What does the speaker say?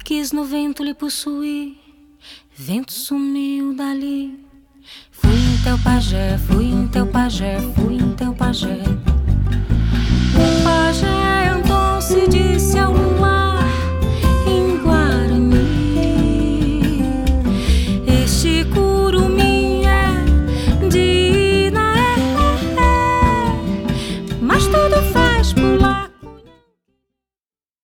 Quis no vento lhe possuir, vento sumiu dali. Fui em teu pajé, fui em teu pajé, fui em teu pajé. O pajé